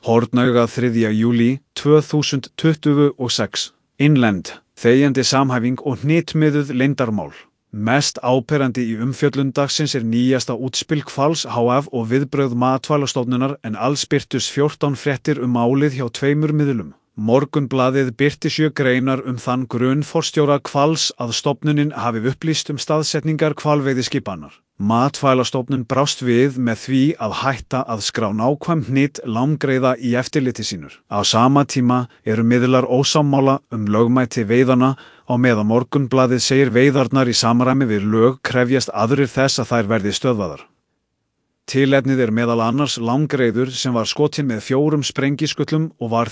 Hornauga 3. júlí 2026. Innlend, þegjandi samhæfing og hnitmiðuð leyndarmál. Mest áberandi í umfjöllun dagsins nýjasta útspil Hvals hf og viðbrögð Matvælastofnunar en alls birtust 14 fréttir málið hjá 2 miðlum. Morgunblaðið birti 7 greinar þann grun forstjóra Hvals að stofnunin hafi upplýst staðsetningar hvalveiðiskipanar. Matvælastofnun brást við með því að hætta að skrá nákvæm hnit langreyða í eftirliti sínur. Á sama tíma miðlar ósammála lögmæti veiðanna á meðan Morgunblaðið segir veiðarnar í samræmi við lög krefjast aðrir þess að þær verði stöðvaðar. Tilefnið meðal annars langreyður sem var skotin með 4 sprengiskutlum og var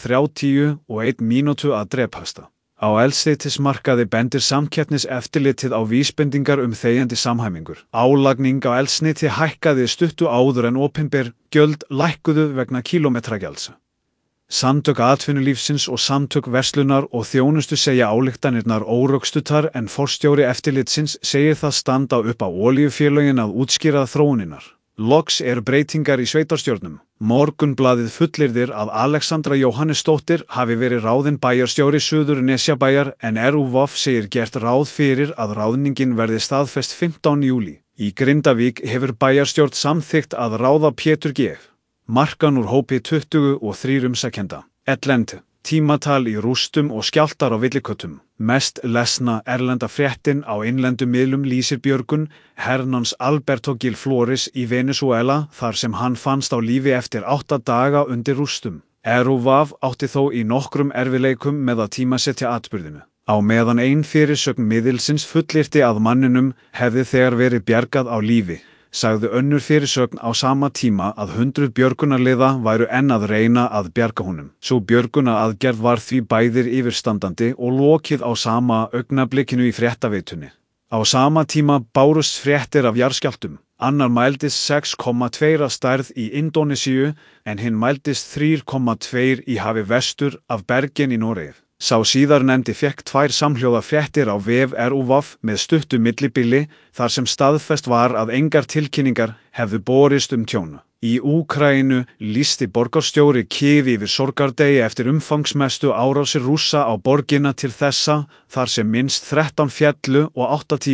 31 mínútu að drepast. Á eldsneytismarkaði bendir samkeppniseftirlitið á vísbendingar þegjandi samhæfingur. Álagning á eldsneyti hækkaði stuttu áður en opinber gjöld lækkuðu vegna kílómetragjalds. Samtök atvinnulífsins og samtök verslunar og þjónustu segja ályktanirnar órökstudar en forstjóri eftirlitsins segir það standa upp á olíufélögin að útskýra þróuninnar. Loks breytingar í sveitarstjórnum. Morgunblaðið fullyrðir að Alexandra Jóhannesdóttir hafi verið ráðin bæjarstjóri Suðurnesjabæjar en RÚV segir gert ráð fyrir að ráðningin verði staðfest 15. júlí. Í Grindavík hefur bæjarstjórn samþykkt að ráða Pétur G. Markan úr hópi 23 umsækjenda. Erlend, tímatal í rústum og skjálftar á villiköttum. Mest lesna erlenda fréttin á innlendum miðlum lýsir björgun Hernans Alberto Gil Flores í Venezuela þar sem hann fannst á lífi eftir 8 daga undir rústum. RÚV átti þó í nokkrum erfiðleikum með að tímasetja atburðinu. Á meðan ein fyrirsögn miðilsins fullyrti að manninum hefði þegar verið bjargað á lífi, sagði önnur fyrirsögn á sama tíma að 100 björgunarliða væru enn að reyna að bjarga honum. Sú björgunaraðgerð var því bæðir yfirstandandi og lokið á sama augnablikinu í fréttaveitunni. Á sama tíma bárust fréttir af jarðskjálftum. Annar mældist 6,2 að stærð í Indónesíu en hinn mældist 3,2 í hafi vestur af Bergen í Noregi. Sá síðarnefndi fékk 2 samhljóða fréttir á vef RÚV með stuttu millibili þar sem staðfest var að engar tilkynningar hefðu borist tjón. Í Úkraínu lýsti borgarstjóri Kyiv yfir sorgardegi eftir umfangsmestu árásir Rússa á borgina til þessa þar sem minnst 13 féllu og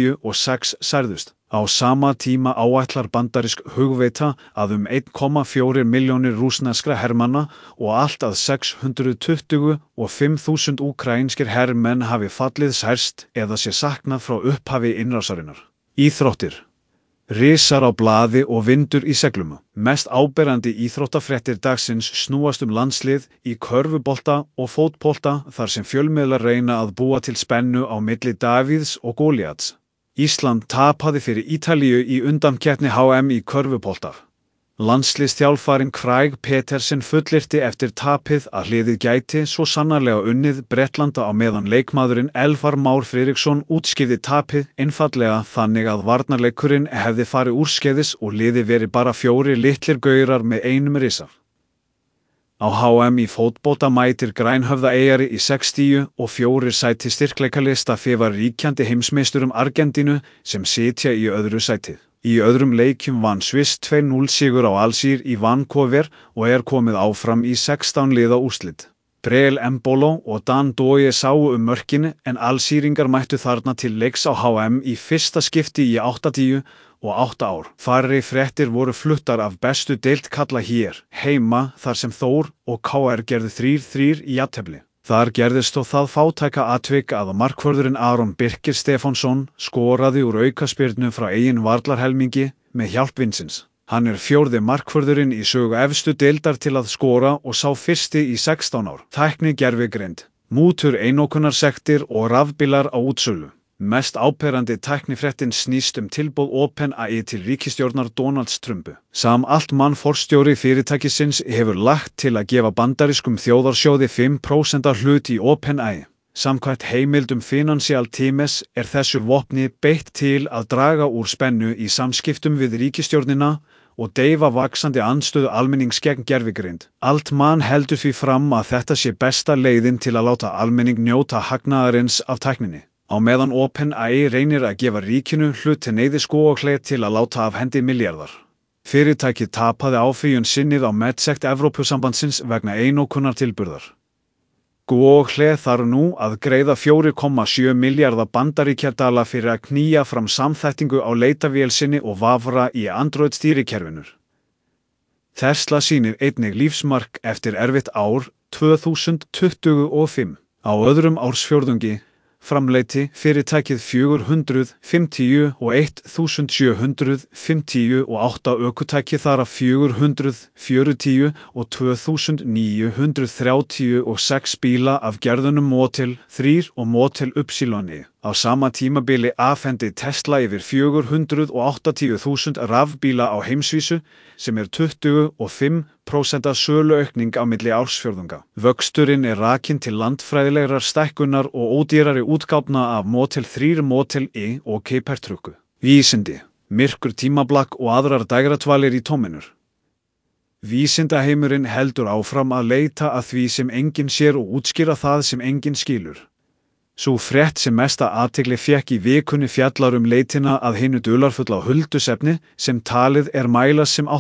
86 særðust. Á sama tíma áætlar bandarísk hugveita að 1,4 milljónir rússneskra hermanna og allt að 625.000 úkraínskir hermenn hafi fallið særst eða sé saknað frá upphafi innrásarinnar. Íþróttir. Risar á blaði og vindur í seglum. Mest áberandi íþróttafréttir dagsins snúast landslið í körfubolta og fótbolta þar sem fjölmiðlar reyna að búa til spennu á milli Davíðs og Góliats. Ísland tapaði fyrir Ítalíu í undankeppni HM í körfubolta. Landsliðsþjálfarinn Craig Peterson fullyrti eftir tapið að liðið gæti svo sannarlega unnið Bretlanda á meðan leikmaðurinn Elfar Már Friðriksson útskýrði tapið einfaldlega þannig að varnarleikurinn hefði farið úrskeiðis og liðið verið bara 4 litlir gaurar með einum risa. Á HM í fótbolta mætir Grænhöfðaeyjari í 60 og 4 sæti styrkleikalista fevar ríkjandi heimsmeisturum Argentínu sem sitja í öðru sætið. Í öðrum leikjum vann Sviss 2-0 sigur á Alsír í Vancouver og komið áfram í 16 liða úrslit. Breel Embolo og Dan Doye sáu mörkin en Alsíringar mættu þarna til leiks á HM í fyrsta skipti í 80 og 8 ár. Færri fréttir voru fluttar af bestu deild karla hér, heima þar sem Þór og KR gerðu 3-3 í jafntefli. Þar gerðist þó það fátæka atvik að markvörðurinn Aron Birkir Stefánsson skoraði úr aukaspyrnu frá eigin varnarhelmingi með hjálp vinsins. Hann 4. markvörðurinn í sögu efstu deildar til að skora og sá fyrsti í 16 ár. Tækni gervigreind, mútur einokunarsektir og rafbílar á útsölu. Mest áberandi tæknifréttin snýst tilboð OpenAI til ríkisstjórnar Donalds Trump. Sam Altman forstjóri fyrirtækisins hefur lagt til að gefa bandarískum þjóðarsjóði 5% hlut í OpenAI. Samkvæmt heimildum Financial Times þessu vopni beitt til að draga úr spennu í samskiptum við ríkisstjórnina og deyfa vaxandi andstöðu almennings gegn gervigreind. Altman heldur því fram að þetta sé besta leiðin til að láta almenning njóta hagnaðarins af tækninni. Á meðan OpenAI reynir að gefa ríkinu hlut til neyðiskóakleið til að láta af hendi milljarðar. Fyrirtækið tapaði áfrýjun sinnið á medsekt Evrópusambandsins vegna einokunar tilburðar. Google þarf nú að greiða 4,7 milljarða bandaríkjadala fyrir að knýja fram samþættingu á leitavél sinni og vafra í Android stýrikerfinu. Tesla sýnir einnig lífsmark eftir erfitt ár 2025. Á öðrum ársfjórðungi framleiddi fyrirtækið 451.758 ökutæki þar af 440 og 2.936 bíla af gerðunum Model 3 og Model Y. Á sama tímabili afhendi Tesla yfir 480.000 rafbíla á heimsvísu sem 25% söluaukning á milli ársfjórðunga. Vöxturinn rakinn til landfræðilegrar stækkunar og ódýrari útgáfna af Model 3, Model Y og Cybertruck. Vísindi, myrkur tímablakk og aðrar dægratvalir í tóminur. Vísindaheimurinn heldur áfram að leita að því sem enginn sér og útskýra það sem enginn skilur. Sú frétt sem mesta athygli fékk í vikunni fjallar leitina að hinu dularfulla huldusefni sem talið mælast sem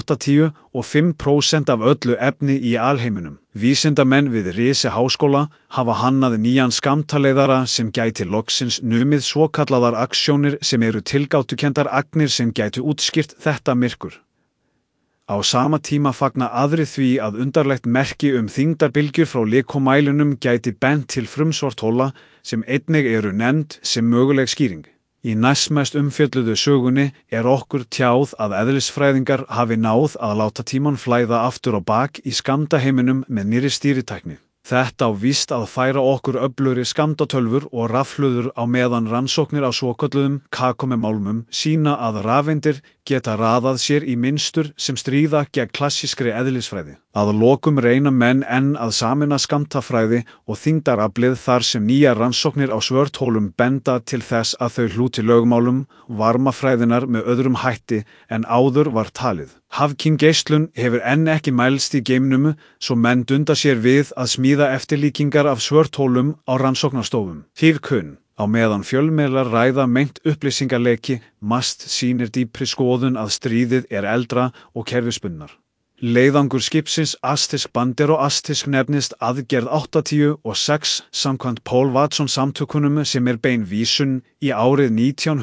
85% af öllu efni í alheiminum. Vísindamenn við Riise háskóla hafa hannað nýjan skammtaleiðara sem gæti loksins numið svokallaðar aksjónir sem tilgátukenndar agnir sem gætu útskýrt þetta myrkur. Á sama tíma fagna aðrir því að undarlegt merki þyngdarbylgjur frá likomælunum gæti bent til frumsvarthola sem einnig nefnd sem möguleg skýring. Í næstmest umfjölluðu sögunni okkur tjáð að eðlisfræðingar hafi náð að láta tímann flæða aftur á bak í skammtaheiminum með nýrri stýritækni. Þetta á víst að færa okkur öflugri skammtatölvur og rafhlöður á meðan rannsóknir á svokölluðum Kakomemálmum sýna að rafeindir geta raðað sér í mynstur sem stríða gegn klassískri eðlisfræði. Að lokum reyna menn enn að sameina skammtafræði og þyngdaraflið þar sem nýjar rannsóknir á svörthólum benda til þess að þau hlúti lögmálum varmafræðinar með öðrum hætti en áður var talið. Hafkíngeislun hefur enn ekki mælst í geimnum svo menn dunda sér við að smíða eftirlíkingar af svörthólum á rannsóknarstofum. Hýrkunn. Á meðan fjölmiðlar ræða meint upplýsingarleki, MAST sýnir dýpri skoðun að stríðið eldra og kerfisbundnar. Leiðangur skipsins Astisk Bandero Astisk nefnist aðgerð 86 samkvæmt Paul Watson samtökunum sem bein vísun í árið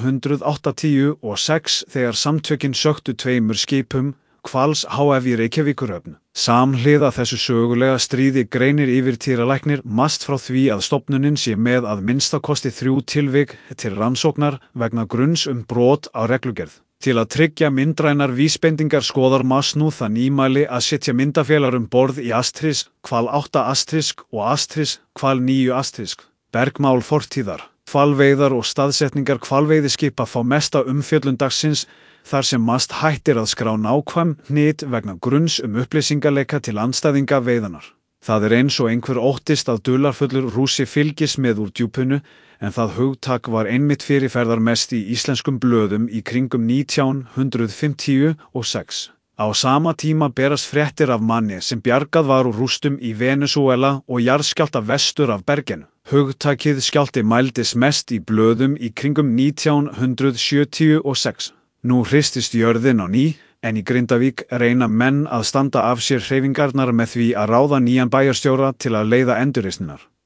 1986 þegar samtökin söktu 2 skipum Hvals HF í Reykjavíkurhöfn. Samhliða þessu sögulega stríði greinir yfirtýralæknir MAST frá því að stofnunin sé með að minnstakosti 3 tilvik til rannsóknar vegna gruns brot á reglugerð. Til að tryggja myndrænar vísbendingar skoðar MAST nú það nýmæli að setja myndavélar borð í Astrisk, Hval 8 Astrisk og Astrisk, Hval 9 Astrisk. Bergmál fortíðar, hvalveiðar og staðsetningar hvalveiðiskipa fá mesta umfjöllun dagsins þar sem MAST hættir að skrá nákvæm hnit vegna gruns upplýsingarleika til andstæðinga veiðanar. Það eins og einhver óttist að dularfullur Rússi fylgist með úr djúpinu en það hugtak var einmitt fyrirferðarmest í íslenskum blöðum í kringum 1956. Á sama tíma berast fréttir af manni sem bjargað var úr rústum í Venesúela og jarðskjálfta vestur af berginu. Hugtakið skjálfti mældist mest í blöðum í kringum 1976. Nú hristist jörðin á ný, en í Grindavík reyna menn að standa af sér hreyfingarnar með því að ráða nýjan bæjarstjóra til að leiða endurreisnirnar.